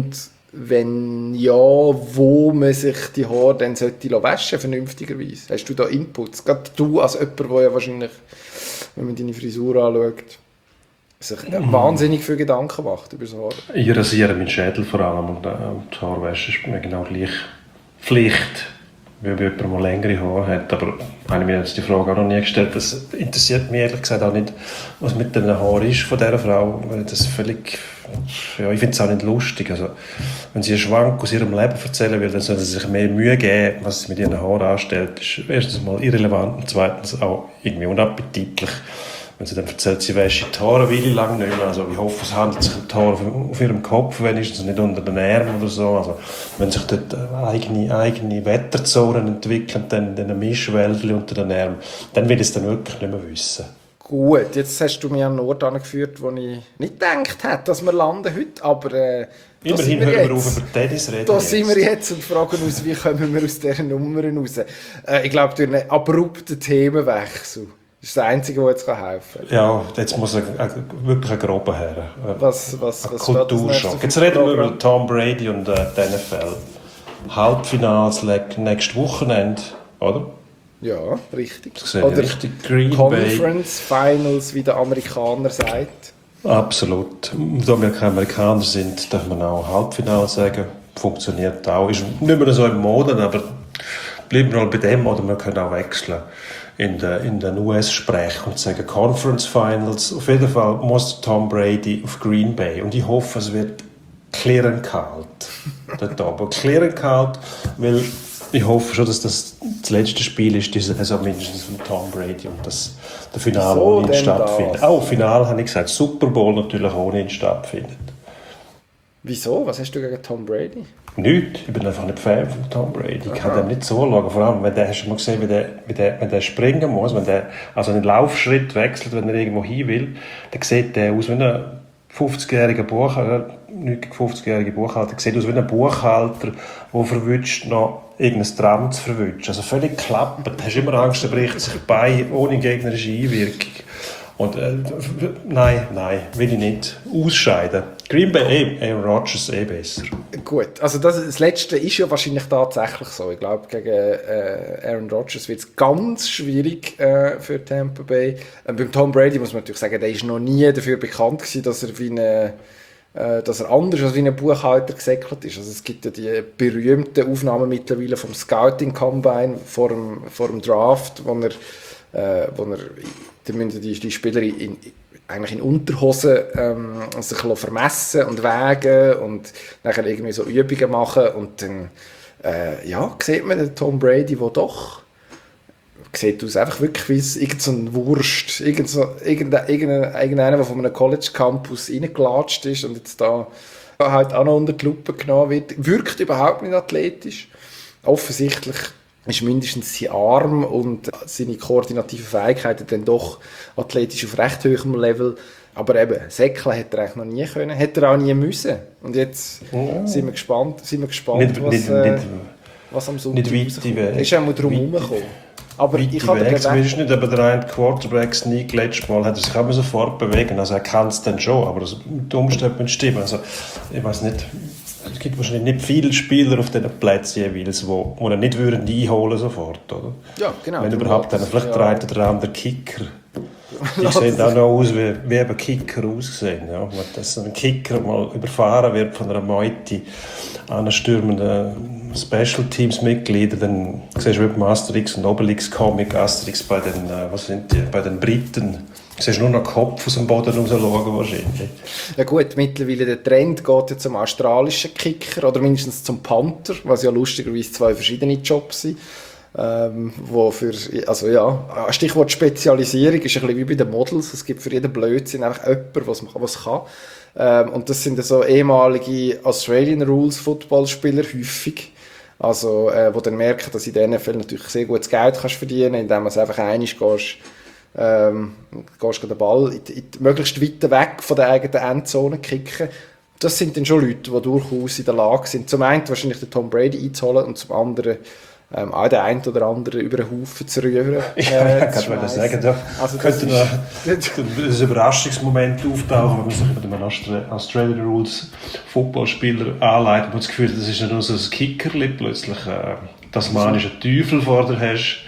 wenn ja, wo man sich die Haare dann sollte waschen, vernünftigerweise? Hast du da Inputs? Gerade du als jemand, der ja wahrscheinlich, wenn man deine Frisur anschaut, sich mm. wahnsinnig viel Gedanken macht über das Haar. Ich rasiere meinen Schädel vor allem und äh, die Haarwäsche ist mir genau gleich Pflicht, wie ob jemand mal längere Haare hat. Aber habe ich mir jetzt die Frage auch noch nie gestellt. Das interessiert mich ehrlich gesagt auch nicht, was mit den Haaren ist von dieser Frau. Das völlig, ja, ich finde es auch nicht lustig. Also, wenn sie einen Schwank aus ihrem Leben erzählen will, dann soll sie sich mehr Mühe geben, was sie mit ihren Haaren anstellt. Das ist erstens mal irrelevant und zweitens auch irgendwie unappetitlich. Wenn sie dann erzählt, sie wäsche die Haare eine Weile lang nicht mehr. Also ich hoffe, es handelt sich um die Haare auf ihrem Kopf, wenigstens nicht unter den Armen oder so. Also wenn sich dort eigene, eigene Wetterzonen entwickeln, dann in einem Mischwäldchen unter den Armen, dann will ich es dann wirklich nicht mehr wissen. Gut, jetzt hast du mich an einen Ort angeführt, wo ich nicht gedacht hätte, dass wir landen heute, aber äh, immerhin hören wir auf über Tennis reden. Da jetzt. sind wir jetzt und fragen uns, wie kommen wir aus dieser Nummer raus. Äh, ich glaube, durch einen abrupten Themenwechsel. Das ist das Einzige, was jetzt helfen kann. Ja, jetzt muss ein, ein, wirklich ein grober her. Was, was, ein was Kulturschock. Jetzt reden wir über Tom Brady und äh, die N F L. Halbfinals nächstes Wochenende, oder? Ja, richtig. Oder richtig Green Conference Bay. Finals, wie der Amerikaner sagt. Absolut. Da wir keine Amerikaner sind, darf man auch Halbfinale sagen. Funktioniert auch. Ist nicht mehr so im Mode, aber bleiben wir mal bei dem, oder wir können auch wechseln in den, in den U S-Sprech und sagen Conference Finals. Auf jeden Fall muss Tom Brady auf Green Bay und ich hoffe, es wird klirrend kalt dort oben. Klirrend kalt, weil ich hoffe schon, dass das das letzte Spiel ist, diese Saison mindestens von Tom Brady und dass der Finale ohne ihn stattfindet. Auch Finale habe ich gesagt, Super Bowl natürlich ohne ihn stattfindet. Wieso? Was hast du gegen Tom Brady? Nichts. Ich bin einfach nicht Fan von Tom Brady. Ich kann dem nicht zuschauen. Vor allem, wenn der, hast du mal gesehen, wie der, wie der, wenn der springen muss, wenn der also einen Laufschritt wechselt, wenn er irgendwo hin will, dann sieht der aus wie ein fünfzigjähriger Buchhalter, nicht fünfzigjähriger Buchhalter, der sieht aus wie ein Buchhalter, der verwünscht noch irgendein Tram zu verwünschen. Also völlig klappert. Du hast immer Angst, er bricht sich bei ohne gegnerische Einwirkung. Und äh, nein, nein, will ich nicht. Ausscheiden. Green Bay, eh, Aaron Rodgers eh besser. Gut, also das, das Letzte ist ja wahrscheinlich tatsächlich so. Ich glaube, gegen äh, Aaron Rodgers wird es ganz schwierig äh, für Tampa Bay. Äh, beim Tom Brady muss man natürlich sagen, der ist noch nie dafür bekannt gewesen, dass er wie eine äh, dass er anders als wie ein Buchhalter gesäckelt ist. Also es gibt ja die berühmten Aufnahmen mittlerweile vom Scouting Combine vor dem, vor dem Draft, wo er, äh, wo er da müssen die, die Spieler in, eigentlich in Unterhosen ähm, sich vermessen und wägen und nachher irgendwie so Übungen machen und dann äh, ja, sieht man den Tom Brady, der doch sieht aus einfach wirklich wie irgendein Wurst, irgend so, irgendein, irgendeiner, der von einem College-Campus reingelatscht ist und jetzt da halt auch noch unter die Lupe genommen wird, wirkt überhaupt nicht athletisch. Offensichtlich ist mindestens sein Arm und seine koordinativen Fähigkeiten dann doch athletisch auf recht hohem Level. Aber eben, säckeln hätte er eigentlich noch nie können, hätte er auch nie müssen. Und jetzt oh. sind wir gespannt, sind wir gespannt nicht, was, nicht, äh, nicht, was am Sonntag rauskommt. Er ist auch mal drum herumgekommen. Aber ich habe ich weiß nicht, aber der eine Quarterback-Sneak letztes Mal hat er sich auch sofort bewegen. Also er kann es dann schon, aber das, die Umstände müssen stimmen. Also ich weiß nicht, es gibt wahrscheinlich nicht viele Spieler auf diesen Plätzen jeweils, wo, wo er nicht würden einholen sofort, oder? Ja, genau. Wenn überhaupt, dann vielleicht ja. Dreht oder andere Kicker. Die sehen auch noch aus, wie, wie eben Kicker aussehen. Ja. Wenn das ein Kicker mal überfahren wird von einer Meute anstürmenden Special-Teams-Mitglieder, dann siehst du wie beim Asterix und Obelix-Comic, Asterix bei den, äh, was sind die, bei den Briten. Du siehst nur noch den Kopf aus dem Boden rausschauen wahrscheinlich. Ja gut, mittlerweile der Trend geht ja zum australischen Kicker oder mindestens zum Panther, was ja lustigerweise zwei verschiedene Jobs sind. Ähm, wo für, also ja, Stichwort Spezialisierung ist ein bisschen wie bei den Models. Es gibt für jeden Blödsinn einfach jemanden, was was kann. Ähm, und das sind so ehemalige Australian Rules Footballspieler häufig. Also, äh, wo dann merken, dass in der N F L natürlich sehr gutes Geld kannst verdienen, indem man es einfach einig gehst, ähm, gehst den Ball in, in, möglichst weit weg von der eigenen Endzone kicken. Das sind dann schon Leute, die durchaus in der Lage sind, zum einen wahrscheinlich den Tom Brady einzuholen und zum anderen ähm, auch den einen oder anderen über den Haufen zu rühren. Äh, Ja, ich kann ich sagen, da also könnte ist, noch ein Überraschungsmoment auftauchen, wenn man sich mit einem Austra- Australian Rules Footballspieler anleitet und das Gefühl hat, das ist nicht nur so ein Kickerli, plötzlich äh, tasmanischer Teufel vor dir hast.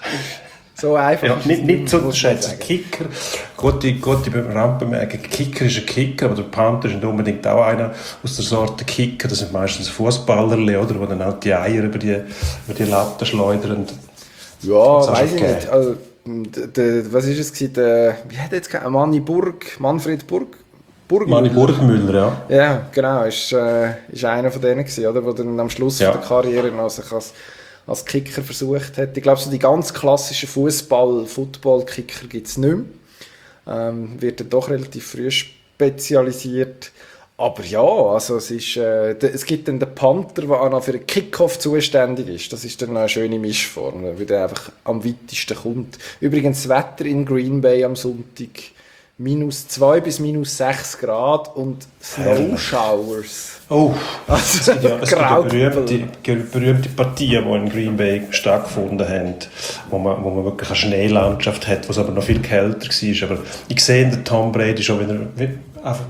So einfach. Ja, nicht, nicht so, das ist ein jetzt ein Kicker. Gute, gute Randbemerkung. Kicker ist ein Kicker, aber der Panther ist nicht unbedingt auch einer aus der Sorte Kicker. Das sind meistens Fußballerli, oder? Die dann auch die Eier über die, über die Latte schleudern. Ja, weiß ich nicht. Also, de, de, was war es? Gewesen? Der, wie hat er jetzt geheißen? Manni Burg, Manfred Burg? Burgmüller. Manni Burgmüller, ja. Ja, genau. Ist, äh, ist einer von denen gewesen, oder? Der dann am Schluss Ja. der Karriere noch sich als, als Kicker versucht hat. Ich glaube, so die ganz klassischen Fußball-Football-Kicker gibt es nicht mehr. Ähm, wird dann doch relativ früh spezialisiert. Aber ja, also es, ist, äh, de, es gibt dann den Panther, der auch noch für den Kickoff zuständig ist. Das ist dann eine schöne Mischform, weil der einfach am weitesten kommt. Übrigens, das Wetter in Green Bay am Sonntag minus zwei bis minus sechs Grad und Snow Showers. Oh, Also, es gibt ja, es gibt ja berühmte, berühmte Partien, die in Green Bay stattgefunden haben, wo man, wo man wirklich eine Schneelandschaft hat, wo es aber noch viel kälter war. Aber ich sehe den Tom Brady schon wieder wie, einfach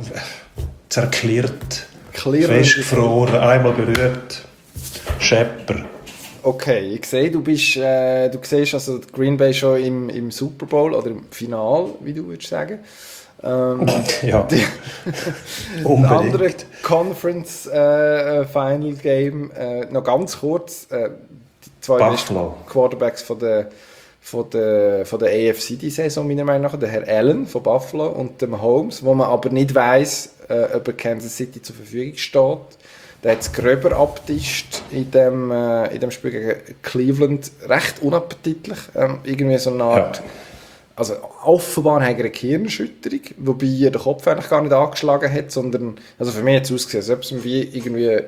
zerklirrt, Klirrend. festgefroren, einmal berührt, Schepper. Okay, ich sehe, du bist, äh, du siehst also Green Bay schon im, im Super Bowl oder im Final, wie du würdest sagen. Ähm, Ja, die, ein unbedingt. anderes Conference äh, Final Game, äh, noch ganz kurz, äh, die zwei besten Buffalo. Quarterbacks von der, von der, von der A F C die Saison, meiner Meinung nach, der Herr Allen von Buffalo und dem Mahomes, wo man aber nicht weiss, äh, ob er Kansas City zur Verfügung steht. Der hat es gröber abgetischt in dem, äh, in dem Spiel gegen Cleveland. Recht unappetitlich. Ähm, irgendwie so eine Art... Ja. Also offenbar hat er eine Gehirnerschütterung, wobei er den Kopf eigentlich gar nicht angeschlagen hat, sondern... Also für mich hat es ausgesehen, als ob es ihm wie irgendwie...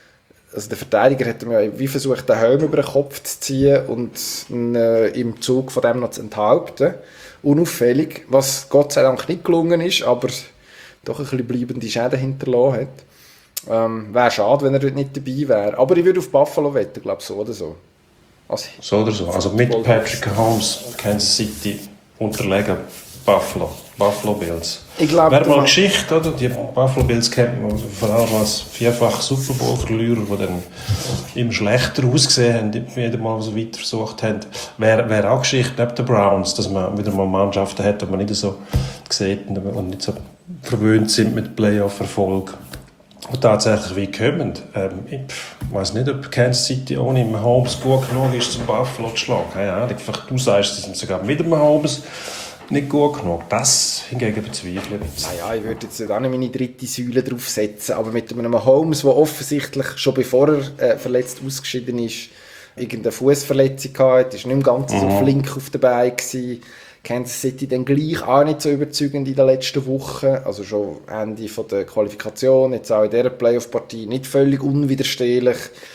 Also der Verteidiger hat ihm ja wie versucht, den Helm über den Kopf zu ziehen und ihn, äh, im Zug von dem noch zu enthaupten. Unauffällig, was Gott sei Dank nicht gelungen ist, aber doch ein bisschen bleibende Schäden hinterlassen hat. Ähm, wäre schade, wenn er dort nicht dabei wäre. Aber ich würde auf Buffalo wetten, glaube ich, so oder so. Also, So oder so. Also mit Patrick Mahomes, Kansas City unterlegen, Buffalo, Buffalo Bills. Ich glaub, Wäre mal du- eine Geschichte, oder? Die Buffalo Bills kennt man vor allem als vierfach Super Bowl-Verlierer, die dann immer schlechter ausgesehen haben, die wieder mal so weiter versucht haben. Wäre wär auch Geschichte neben den Browns, dass man wieder mal Mannschaften hat, die man nicht so sieht und nicht so verwöhnt sind mit Playoff-Erfolg. Und tatsächlich wie kommen. Ähm, ich weiß nicht, ob Kansas City ohne Mahomes gut genug ist, zum Buffalo zu schlagen. Keine Ahnung. Vielleicht du sagst, sie sind sogar mit dem Mahomes nicht gut genug. Das hingegen bezweifle ich. naja, ich würde jetzt auch nicht meine dritte Säule draufsetzen, aber mit einem Mahomes, der offensichtlich schon bevor er äh, verletzt ausgeschieden ist, irgendeine Fußverletzung hatte, ist nicht mehr ganz so flink auf der Beine gewesen. Kansas City dann gleich auch nicht so überzeugend in den letzten Wochen, also schon Ende von der Qualifikation, jetzt auch in dieser Playoff-Partie nicht völlig unwiderstehlich.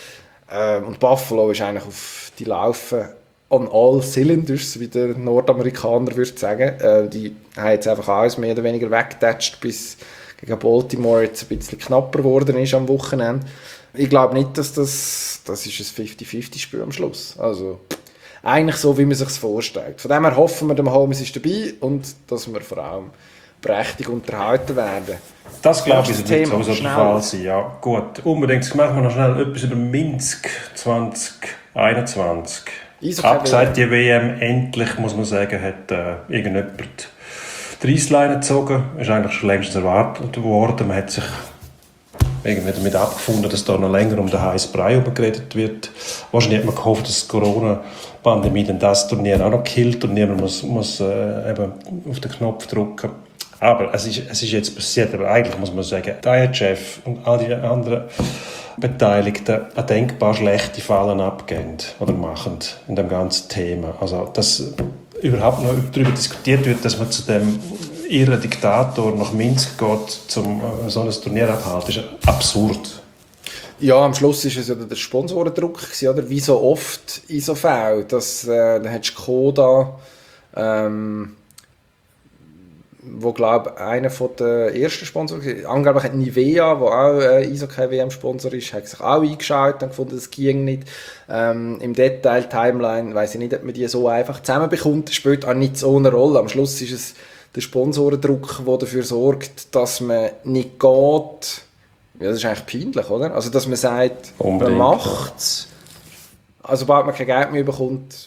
Ähm, und Buffalo ist eigentlich auf die Laufen on all cylinders, wie der Nordamerikaner würde sagen. Äh, die haben jetzt einfach alles mehr oder weniger weggetatscht, bis gegen Baltimore jetzt ein bisschen knapper geworden ist am Wochenende. Ich glaube nicht, dass das, das ist ein fünfzig fünfzig Spiel am Schluss. Also eigentlich so, wie man sich vorstellt. Von dem her hoffen wir, der Mahomes ist dabei und dass wir vor allem prächtig unterhalten werden. Das glaube ich, Nächstes wird Thema, sowieso der schnell. Fall sein. Ja, gut. Unbedingt. Jetzt machen wir noch schnell etwas über Minsk zwanzig einundzwanzig. Eishockey Abgesagt, die W M endlich, muss man sagen, hat äh, irgendjemand die Reissleine gezogen. Ist eigentlich schon längst erwartet worden. Man hat sich irgendwie damit abgefunden, dass da noch länger um den heißen Brei herumgeredet wird. Wahrscheinlich hat man gehofft, dass die Corona-Pandemie dann das Turnier auch noch killt und niemand muss, muss äh, eben auf den Knopf drücken. Aber es ist, es ist jetzt passiert. Aber eigentlich muss man sagen, der I H F und all die anderen Beteiligten eine denkbar schlechte Fallen abgeben oder machen in dem ganzen Thema. Also, dass überhaupt noch darüber diskutiert wird, dass man zu dem irren Diktator nach Minsk geht, um so ein Turnier abzuhalten, ist absurd. Ja, am Schluss war es ja der Sponsorendruck gewesen, oder? Wie so oft in so Fällen, dass äh, dann hast du Koda, ähm, wo glaube einer von der ersten Sponsoren war. Angeblich hat Nivea, wo auch äh, Eishockey-W M-Sponsor ist, hat sich auch eingeschaut und gefunden, das ging nicht. Ähm, Im Detail, Timeline, weiss ich nicht, ob man die so einfach zusammenbekommt. Das spielt auch nicht so eine Rolle. Am Schluss ist es der Sponsorendruck, der dafür sorgt, dass man nicht geht. Ja, das ist eigentlich peinlich, oder? Also, dass man sagt, Unbedingt, man macht es. Also, sobald man kein Geld mehr bekommt,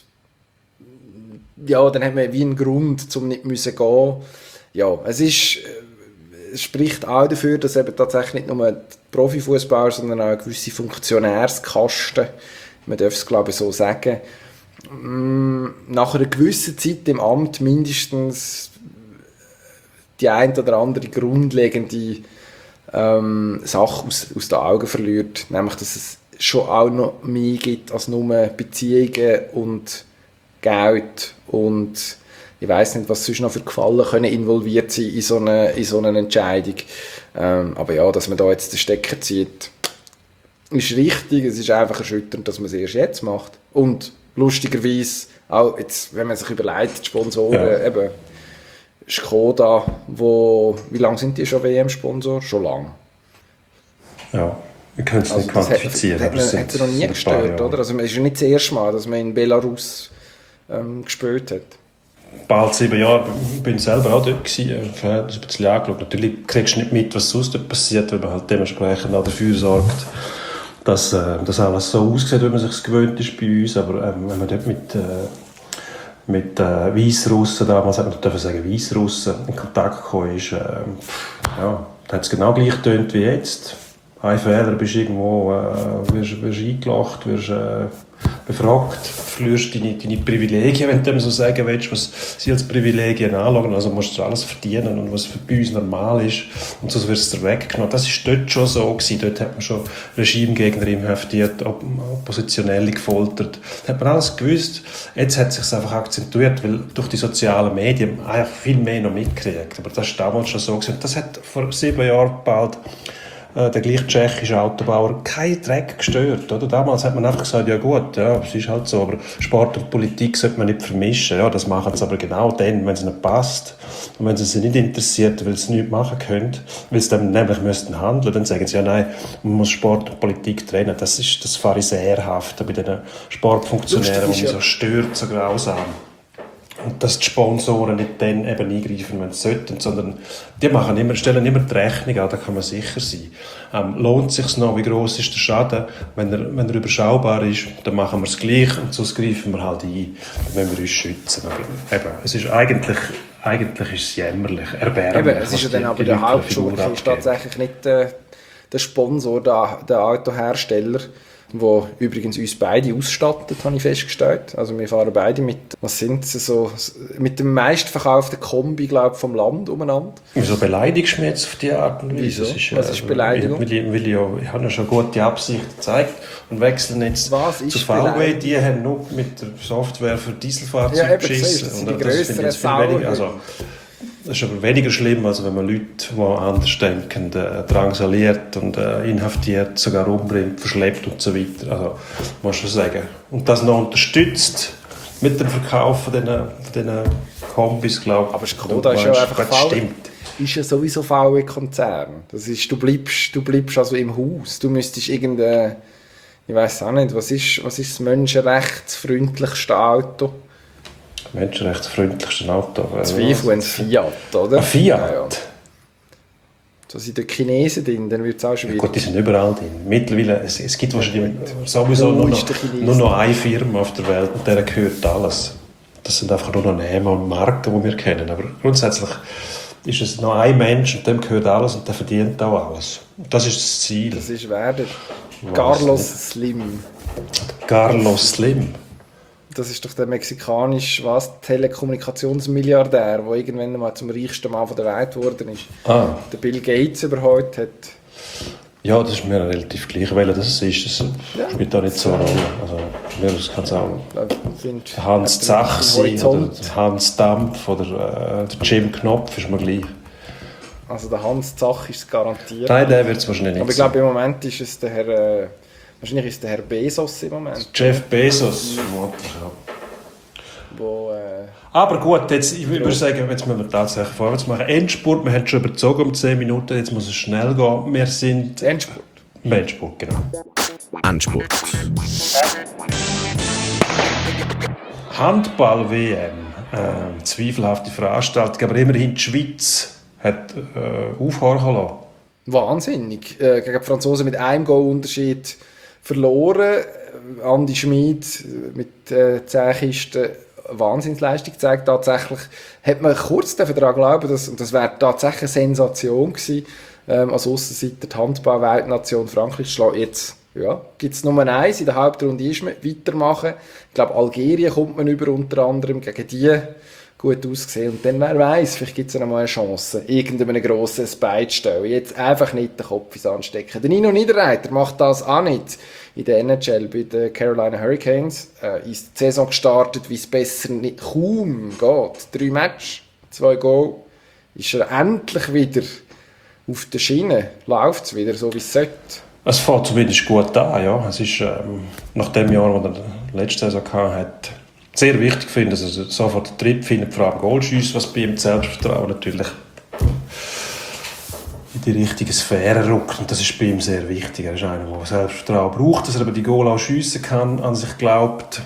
ja, dann hat man wie einen Grund, um nicht zu gehen. Ja, es ist, es spricht auch dafür, dass eben tatsächlich nicht nur die Profifußballer, sondern auch eine gewisse Funktionärskaste, man darf es glaube ich so sagen, nach einer gewissen Zeit im Amt mindestens die ein oder andere grundlegende ähm, Sache aus, aus den Augen verliert, nämlich dass es schon auch noch mehr gibt als nur Beziehungen und Geld und ich weiss nicht, was sonst noch für Gefallen können involviert sein in so eine, in so eine Entscheidung. Ähm, aber ja, dass man da jetzt den Stecker zieht, ist richtig. Es ist einfach erschütternd, dass man es erst jetzt macht. Und lustigerweise, auch jetzt, wenn man sich überlegt, die Sponsoren, ja. eben Skoda, wo, wie lange sind die schon W M-Sponsor? Schon lange. Ja, wir können es also nicht quantifizieren. Das hat, das hat, hat noch nie gestört, oder? Also es ist nicht das erste Mal, dass man in Belarus ähm, gespielt hat. Bald sieben Jahre, ich bin selber auch dort gewesen, ich habe das ein bisschen angeschaut. Natürlich kriegst du nicht mit, was sonst dort passiert, weil man halt dementsprechend auch dafür sorgt, dass äh, das alles so aussieht, wie man sich gewöhnt ist bei uns. Aber ähm, wenn man dort mit, äh, mit äh, Weißrussen, damals hat man dürfen sagen Weißrussen, in Kontakt gekommen ist, äh, ja, da hat es genau gleich getönt wie jetzt. Ein Fehler, bist irgendwo, äh, wirst, wirst eingelacht, wirst äh, befragt, verlierst deine, deine Privilegien, wenn du dem so sagen willst, was sie als Privilegien anschauen. Also musst du alles verdienen und was für bei uns normal ist. Und so wird es dir weggenommen. Das war dort schon so gewesen. Dort hat man schon Regimegegner inhaftiert, Oppositionelle gefoltert. Da hat man alles gewusst. Jetzt hat es sich einfach akzentuiert, weil durch die sozialen Medien einfach viel mehr noch mitkriegt. Aber das war damals schon so gewesen. Das hat vor sieben Jahren bald der gleiche tschechische Autobauer kein Dreck gestört. Oder? Damals hat man einfach gesagt, ja gut, ja, es ist halt so, aber Sport und Politik sollte man nicht vermischen. Ja, das machen sie aber genau dann, wenn es nicht passt. Und wenn es sie nicht interessiert, weil sie nichts machen können, weil sie dann nämlich müssten handeln, dann sagen sie, ja nein, man muss Sport und Politik trennen. Das ist das Pharisäerhafte bei den Sportfunktionären, die mich so stört, so grausam. Und dass die Sponsoren nicht dann eben eingreifen, wenn sie sollten, sondern die machen immer, stellen immer die Rechnung an, da kann man sicher sein. Ähm, lohnt es sich noch, wie gross ist der Schaden? Wenn er, wenn er überschaubar ist, dann machen wir es gleich und sonst greifen wir halt ein, dann müssen wir uns schützen. Aber eben, es ist eigentlich, eigentlich ist es jämmerlich, erbärmlich. Eben, es ist ja dann aber der Hauptschuldig ist tatsächlich nicht der, der Sponsor, der, der Autohersteller, wo übrigens uns beide ausstattet, habe ich festgestellt. Also wir fahren beide mit, was sind sie so, mit dem meistverkauften Kombi, glaube ich, vom Land umeinander. Wieso beleidigst du mich jetzt auf die Art und Weise? Wieso? Das ist, was ist Beleidigung? Weil ich, weil ich, ja, ich habe ja schon gute Absichten gezeigt und wechseln jetzt was ist zu V W. Die haben nur mit der Software für Dieselfahrzeuge ja, geschissen. Das sind die grösseren Sauer. Also, das ist aber weniger schlimm, als wenn man Leute, die anders denken, äh, drangsaliert und äh, inhaftiert, sogar umbringt, verschleppt und so weiter. Also, muss man sagen. Und das noch unterstützt mit dem Verkauf von diesen, diesen Kombis, glaube ich. Aber Skoda ist ja einfach V W. Ist ja sowieso V W-Konzern. Das ist, du bleibst, du bleibst also im Haus. Du müsstest irgendein, ich weiß auch nicht, was ist, was ist das menschenrechtsfreundlichste Auto? Menschenrechtsfreundlichste Auto. Zweifel ein Fiat, oder? Ein Fiat? Ja, ja. Da sind die Chinesen drin, dann wird es auch schwierig. Ja, gut, die sind überall drin. Mittlerweile, es, es gibt wahrscheinlich sowieso nur noch, nur noch eine Firma auf der Welt und der gehört alles. Das sind einfach nur noch Namen und Marken, die wir kennen. Aber grundsätzlich ist es noch ein Mensch und dem gehört alles und der verdient auch alles. Das ist das Ziel. Das ist wer? Der Carlos Slim. Carlos Slim? Das ist doch der mexikanische was, Telekommunikationsmilliardär, der irgendwann mal zum reichsten Mann der Welt geworden ist. Ah. Der Bill Gates überholt hat. Ja, das ist mir relativ gleich, weil das ist. Das ja. spielt da nicht so eine Rolle. Also, mir kann es auch ja, Hans Zach sein oder Hans Dampf oder äh, der Jim Knopf ist mir gleich. Also der Hans Zach ist es garantiert. Nein, der wird es wahrscheinlich nicht. Aber ich glaube, im Moment ist es der Herr... Äh, Wahrscheinlich ist der Herr Bezos im Moment. Jeff Bezos. wo... Äh, Aber gut, jetzt, ich würde sagen, jetzt müssen wir tatsächlich vorwärts machen. Endspurt, wir haben schon überzogen um zehn Minuten, jetzt muss es schnell gehen. Wir sind... Endspurt. Endspurt, genau. Endspurt. Handball-W M. Äh, zweifelhafte Veranstaltung, aber immerhin die Schweiz hat äh, aufhorchen lassen. Wahnsinnig. Äh, gegen die Franzosen mit einem Goal-Unterschied verloren. Andi Schmid mit äh, zehn Kisten Wahnsinnsleistung gezeigt. Tatsächlich hat man kurz daran glauben, dass, und das wäre tatsächlich eine Sensation gewesen, ähm, als Aussenseiter die Handball-Weltnation Frankreich zu schlagen. Jetzt ja, gibt es Nummer eins in der Hauptrunde ist man weitermachen. Ich glaube, Algerien kommt man über, unter anderem gegen die gut ausgesehen. Und dann, wer weiß, vielleicht gibt es ja noch mal eine Chance, irgendeinem grossen Spike zu stellen. Jetzt einfach nicht den Kopf ins Anstecken. Der Nino Niederreiter macht das auch nicht. In der N H L bei den Carolina Hurricanes äh, ist die Saison gestartet, wie es besser nicht kaum geht. Drei Matches, zwei Goal. Ist er endlich wieder auf der Schiene. Läuft es wieder so, wie es sollte. Es fängt zumindest gut an, ja. Es ist ähm, nach dem Jahr, das er letzte Saison hatte, sehr wichtig finde, dass er sofort den Trip findet, vor allem Goalschüsse, was bei ihm das Selbstvertrauen natürlich in die richtige Sphäre rückt. Und das ist bei ihm sehr wichtig. Er ist einer, der Selbstvertrauen braucht, dass er aber die Goal auch schiessen kann, an sich glaubt.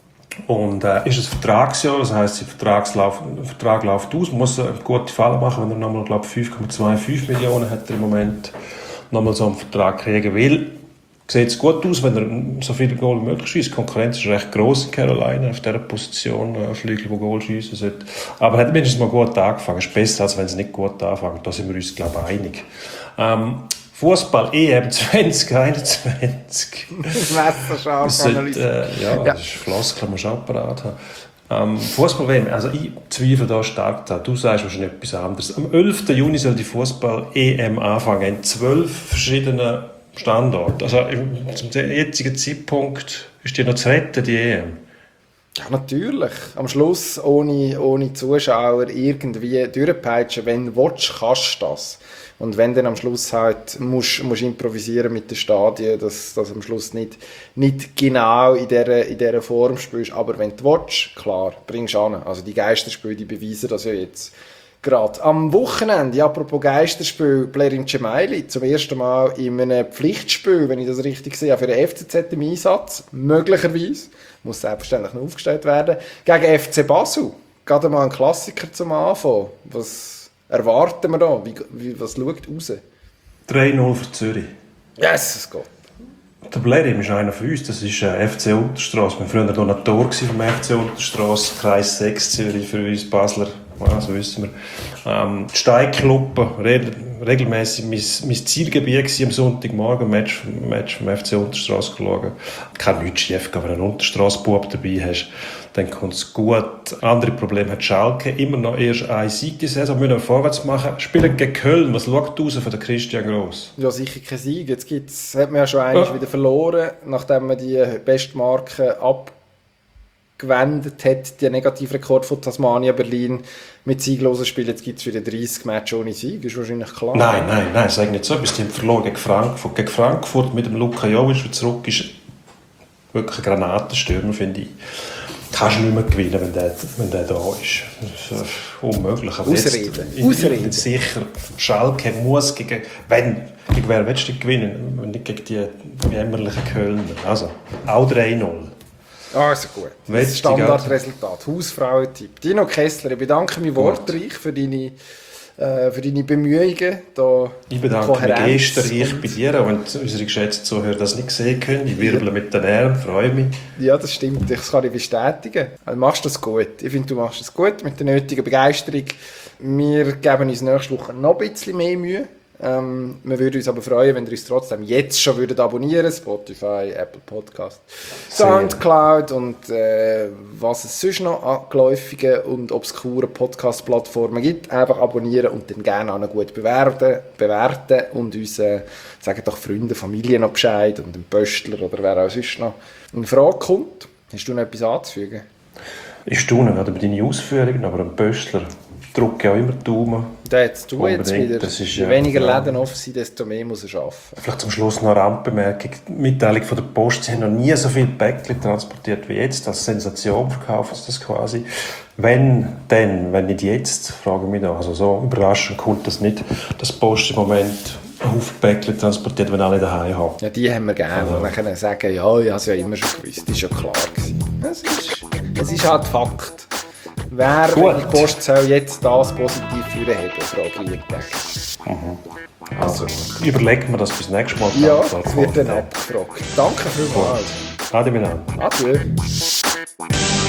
Und äh, ist ein Vertragsjahr, das heisst, der Vertragslauf, der Vertrag läuft aus, man muss eine gute Falle machen, wenn er nochmal, glaube ich, fünf Komma fünfundzwanzig Millionen hat er im Moment nochmal so einen Vertrag kriegen will. Sieht es gut aus, wenn er so viele Goal wie möglich schießt. Die Konkurrenz ist recht gross in Carolina auf dieser Position, äh, Flügel, die Goal schiessen sollte. Aber er hat mindestens mal gut angefangen. Es ist besser, als wenn sie nicht gut anfangen. Da sind wir uns, glaube ich, einig. Ähm, Fußball-E M zwanzig einundzwanzig. Messerscharf analysiert. Äh, ja, ja, das ist Floskel, muss man parat haben. Ähm, Fußball-W M, also ich zweifle da stark daran. Du sagst wahrscheinlich etwas anderes. Am elften Juni soll die Fußball-E M anfangen, in zwölf verschiedenen Standorten. Also zum jetzigen Zeitpunkt ist die noch zu retten, die E M? Ja, natürlich. Am Schluss ohne, ohne Zuschauer irgendwie durchpeitschen. Wenn du willst, kannst du das. Und wenn dann am Schluss halt musst, musst improvisieren mit den Stadien, dass das am Schluss nicht, nicht genau in dieser, in dieser Form spielst. Aber wenn du willst, klar, bringst du an. Also die Geisterspiele, die beweisen das ja jetzt gerade. Am Wochenende, apropos Geisterspiel, Blerim Cemaili zum ersten Mal in einem Pflichtspiel, wenn ich das richtig sehe, für den F C Z im Einsatz, möglicherweise, muss selbstverständlich noch aufgestellt werden, gegen F C Basel. Gerade mal ein Klassiker zum Anfang. Was erwarten wir da? Wie, wie, was schaut raus? drei null für Zürich. Yes, es geht. Der Blerim ist einer von uns, das ist äh, F C Unterstrasse. Wir waren früher Donator vom F C Unterstrasse, Kreis sechs Zürich für uns Basler. Ja, das wissen wir. Ähm, die Steigkluppen, re regelmässig mein, mein Zielgebiet war am Sonntagmorgen, Match, Match vom F C Unterstrasse schauen. Kann nichts schief gehen, wenn du einen Unterstrasse-Bub dabei hast, dann kommt es gut. Andere Probleme hat Schalke, immer noch erst eine Sieg die Saison, müssen wir vorwärts machen. Spielen gegen Köln, was schaut raus von der Christian Gross? Ja, sicher kein Sieg. Jetzt gibt's, hat man ja schon einmal ja. wieder verloren, nachdem man die Bestmarke abgewendet hat, den Negativrekord von Tasmania Berlin mit sieglosen Spielen. Jetzt gibt es wieder dreißig Matches ohne Sieg, ist wahrscheinlich klar. Nein, nein, nein, sag nicht so etwas. Die haben verloren gegen Frankfurt. Gegen Frankfurt mit dem Luka Jovic, der zurück ist, wirklich ein Granatenstürmer, finde ich. Kannst du nicht mehr gewinnen, wenn der, wenn der da ist. Das ist unmöglich. Aber Ausreden. Jetzt, Ausreden. Sicher, Schalke muss gegen... Wenn, gegen wer willst du gewinnen? Wenn nicht gegen die jämmerlichen Kölner. Also, auch drei null. Also gut. Das Standardresultat. Hausfrauentipp. Dino Kessler, ich bedanke mich wortreich für deine, äh, für deine Bemühungen. Da ich bedanke mich gesterreich bei dir, auch wenn unsere geschätzten Zuhörer das nicht sehen können. Ich wirbel mit den Armen, freue mich. Ja, das stimmt. Das kann ich bestätigen. Du machst das gut. Ich finde, du machst das gut mit der nötigen Begeisterung. Wir geben uns nächste Woche noch ein bisschen mehr Mühe. Ähm, wir würden uns aber freuen, wenn ihr uns trotzdem jetzt schon würdet abonnieren, Spotify, Apple Podcast, Soundcloud und äh, was es sonst noch an geläufigen und obskuren Podcast-Plattformen gibt. Einfach abonnieren und dann gerne auch noch gut bewerten, bewerten und uns äh, sagen doch Freunde, Familie noch Bescheid und dem Pöstler oder wer auch sonst noch in Frage kommt. Hast du noch etwas anzufügen? Ich staune über deine Ausführungen, aber ein Pöstler drücke auch immer die Daumen. Da jetzt du jetzt Unbedingt. wieder. Das ist, Je ja, weniger ja. Läden offen sind, desto mehr muss er arbeiten. Vielleicht zum Schluss noch eine Randbemerkung. Die Mitteilung von der Post, sie haben noch nie so viele Päckchen transportiert wie jetzt. Als Sensation verkaufen sie das quasi. Wenn, dann, wenn nicht jetzt, frage ich mich da. Also so überraschend kommt das nicht, dass die Post im Moment auf Päckchen transportiert, wenn alle daheim haben. Ja, die haben wir gerne. Ja. Und dann können sagen, ja, ich habe es ja immer schon gewusst. Das war ja klar gewesen. Es ist, es ist halt Fakt. Wer, Gut. wenn die Post soll jetzt das positiv führen, frage ich jeden Tag. Also, überlegt mir das bis nächstes Mal. Ja, Dann- es wird dann abgefragt. Danke vielmals. Ade miteinander. Adieu.